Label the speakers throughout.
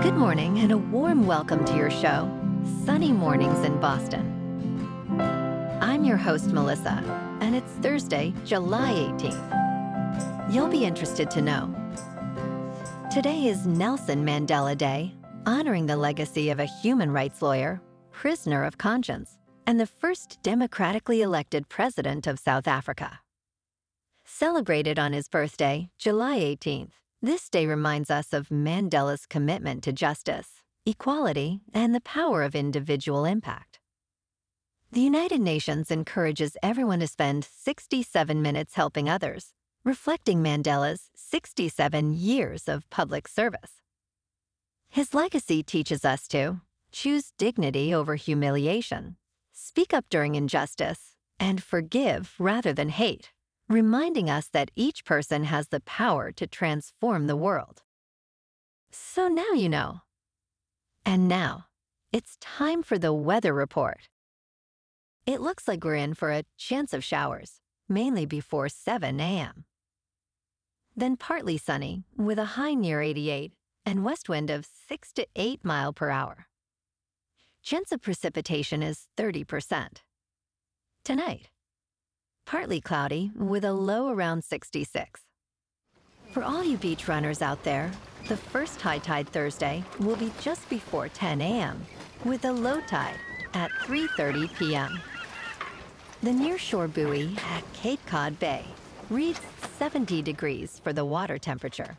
Speaker 1: Good morning and a warm welcome to your show, Sunny Mornings in Boston. I'm your host, Melissa, and it's Thursday, July 18th. You'll be interested to know. Today is Nelson Mandela Day, honoring the legacy of a human rights lawyer, prisoner of conscience, and the first democratically elected president of South Africa. Celebrated on his birthday, July 18th, this day reminds us of Mandela's commitment to justice, equality, and the power of individual impact. The United Nations encourages everyone to spend 67 minutes helping others, reflecting Mandela's 67 years of public service. His legacy teaches us to choose dignity over humiliation, speak up during injustice, and forgive rather than hate, reminding us that each person has the power to transform the world. So now you know. And now, it's time for the weather report. It looks like we're in for a chance of showers, mainly before 7 a.m. Then partly sunny, with a high near 88 and west wind of 6 to 8 miles per hour. Chance of precipitation is 30%. Tonight, partly cloudy with a low around 66. For all you beach runners out there, the first high tide Thursday will be just before 10 a.m. with a low tide at 3:30 p.m. The nearshore buoy at Cape Cod Bay reads 70 degrees for the water temperature.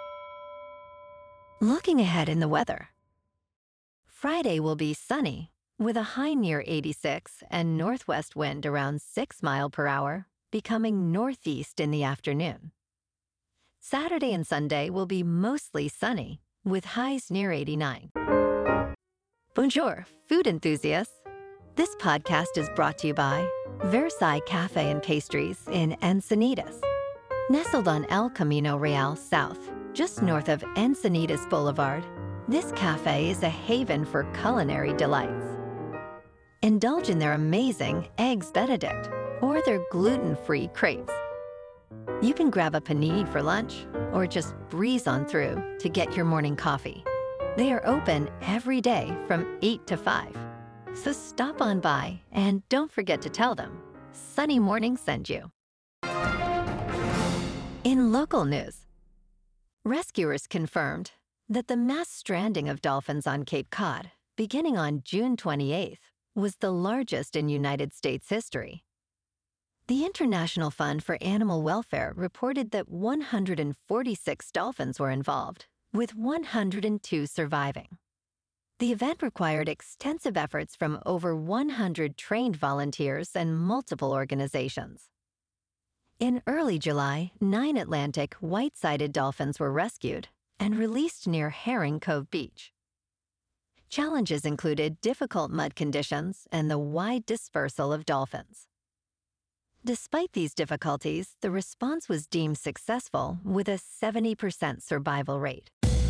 Speaker 1: Looking ahead in the weather. Friday will be sunny, with a high near 86 and northwest wind around 6 miles per hour, becoming northeast in the afternoon. Saturday and Sunday will be mostly sunny, with highs near 89. Bonjour, food enthusiasts. This podcast is brought to you by Versailles Cafe and Pastries in Encinitas. Nestled on El Camino Real South, just north of Encinitas Boulevard, this cafe is a haven for culinary delights. Indulge in their amazing Eggs Benedict or their gluten-free crepes. You can grab a panini for lunch or just breeze on through to get your morning coffee. They are open every day from 8 to 5. So stop on by and don't forget to tell them Sunny Morning sent you. In local news, rescuers confirmed that the mass stranding of dolphins on Cape Cod, beginning on June 28th, was the largest in United States history. The International Fund for Animal Welfare reported that 146 dolphins were involved, with 102 surviving. The event required extensive efforts from over 100 trained volunteers and multiple organizations. In early July, 9 Atlantic white-sided dolphins were rescued and released near Herring Cove Beach. Challenges included difficult mud conditions and the wide dispersal of dolphins. Despite these difficulties, the response was deemed successful with a 70% survival rate.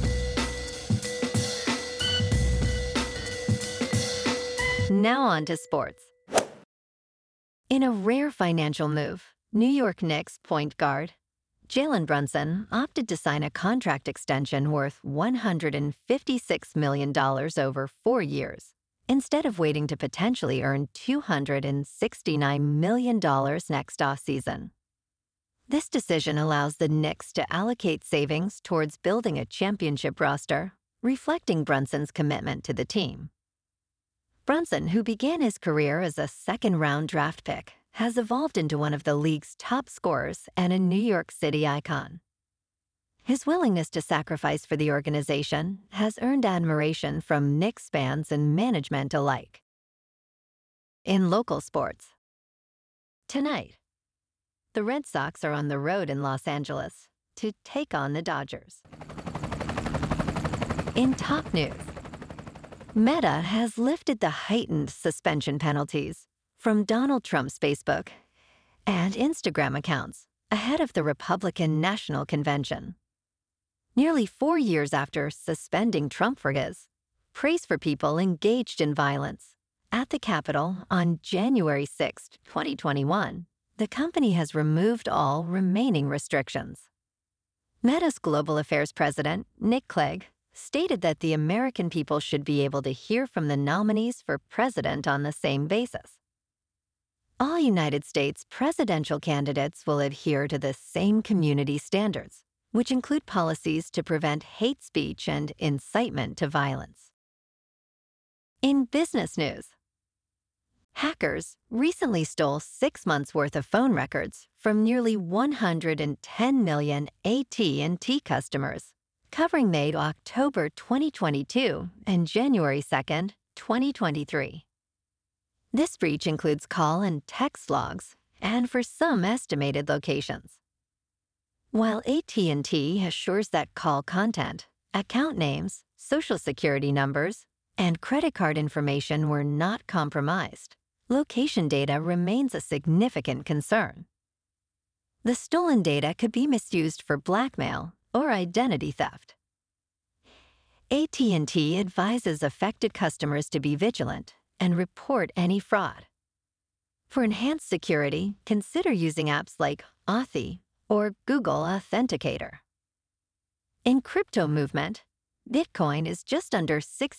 Speaker 1: Now on to sports. In a rare financial move, New York Knicks point guard Jalen Brunson opted to sign a contract extension worth $156 million over 4 years, instead of waiting to potentially earn $269 million next offseason. This decision allows the Knicks to allocate savings towards building a championship roster, reflecting Brunson's commitment to the team. Brunson, who began his career as a second-round draft pick, has evolved into one of the league's top scorers and a New York City icon. His willingness to sacrifice for the organization has earned admiration from Knicks fans and management alike. In local sports. Tonight, the Red Sox are on the road in Los Angeles to take on the Dodgers. In top news, Meta has lifted the heightened suspension penalties from Donald Trump's Facebook and Instagram accounts ahead of the Republican National Convention. Nearly 4 years after suspending Trump for his praise for people engaged in violence at the Capitol on January 6, 2021, the company has removed all remaining restrictions. Meta's Global Affairs President, Nick Clegg, stated that the American people should be able to hear from the nominees for president on the same basis. All United States presidential candidates will adhere to the same community standards, which include policies to prevent hate speech and incitement to violence. In business news, hackers recently stole 6 months' worth of phone records from nearly 110 million AT&T customers, covering May to October 2022 and January 2nd, 2023. This breach includes call and text logs, and for some estimated locations. While AT&T assures that call content, account names, social security numbers, and credit card information were not compromised, location data remains a significant concern. The stolen data could be misused for blackmail or identity theft. AT&T advises affected customers to be vigilant and report any fraud. For enhanced security, consider using apps like Authy or Google Authenticator. In crypto movement, Bitcoin is just under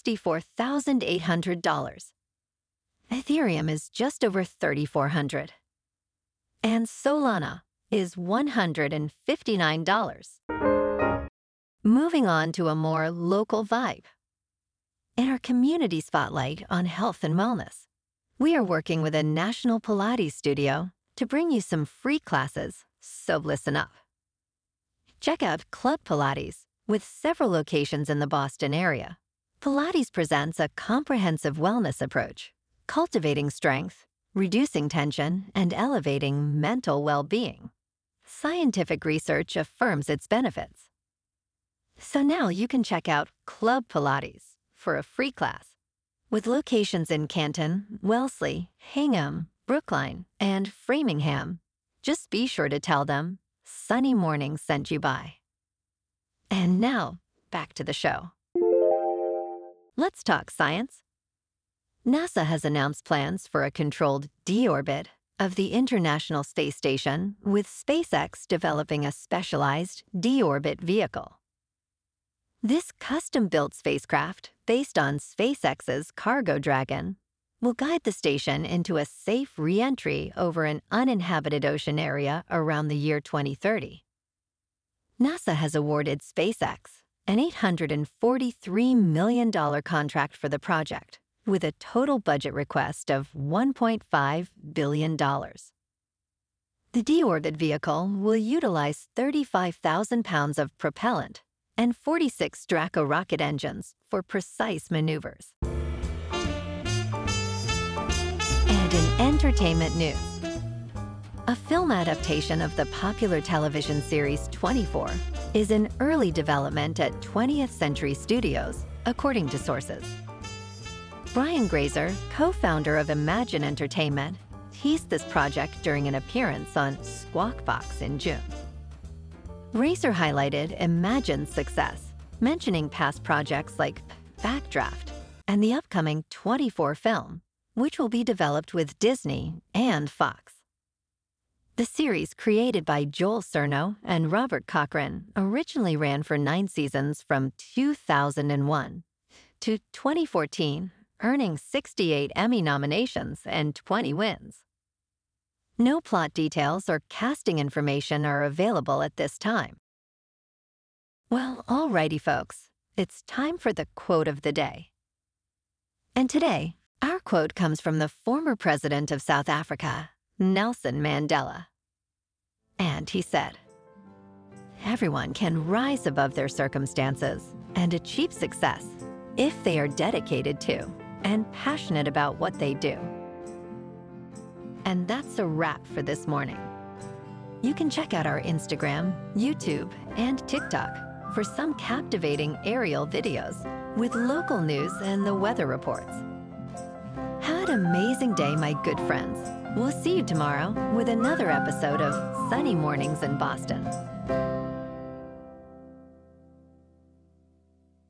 Speaker 1: $64,800. Ethereum is just over $3,400. And Solana is $159. Moving on to a more local vibe. In our community spotlight on health and wellness, we are working with a national Pilates studio to bring you some free classes, so listen up. Check out Club Pilates, with several locations in the Boston area. Pilates presents a comprehensive wellness approach, cultivating strength, reducing tension, and elevating mental well-being. Scientific research affirms its benefits. So now you can check out Club Pilates for a free class. With locations in Canton, Wellesley, Hingham, Brookline, and Framingham, just be sure to tell them Sunny Mornings sent you by. And now, back to the show. Let's talk science. NASA has announced plans for a controlled deorbit of the International Space Station, with SpaceX developing a specialized deorbit vehicle. This custom-built spacecraft, based on SpaceX's Cargo Dragon, will guide the station into a safe re-entry over an uninhabited ocean area around the year 2030. NASA has awarded SpaceX an $843 million contract for the project, with a total budget request of $1.5 billion. The deorbit vehicle will utilize 35,000 pounds of propellant and 46 Draco rocket engines for precise maneuvers. And in entertainment news, a film adaptation of the popular television series 24 is in early development at 20th Century Studios, according to sources. Brian Grazer, co-founder of Imagine Entertainment, teased this project during an appearance on Squawk Box in June. Grazer highlighted Imagine's success, mentioning past projects like Backdraft and the upcoming 24 film, which will be developed with Disney and Fox. The series, created by Joel Cerno and Robert Cochran, originally ran for 9 seasons from 2001 to 2014, earning 68 Emmy nominations and 20 wins. No plot details or casting information are available at this time. Well, alrighty, folks, it's time for the quote of the day. And today, our quote comes from the former president of South Africa, Nelson Mandela. And he said, "Everyone can rise above their circumstances and achieve success if they are dedicated to and passionate about what they do." And that's a wrap for this morning. You can check out our Instagram, YouTube, and TikTok for some captivating aerial videos with local news and the weather reports. Have an amazing day, my good friends. We'll see you tomorrow with another episode of Sunny Mornings in Boston.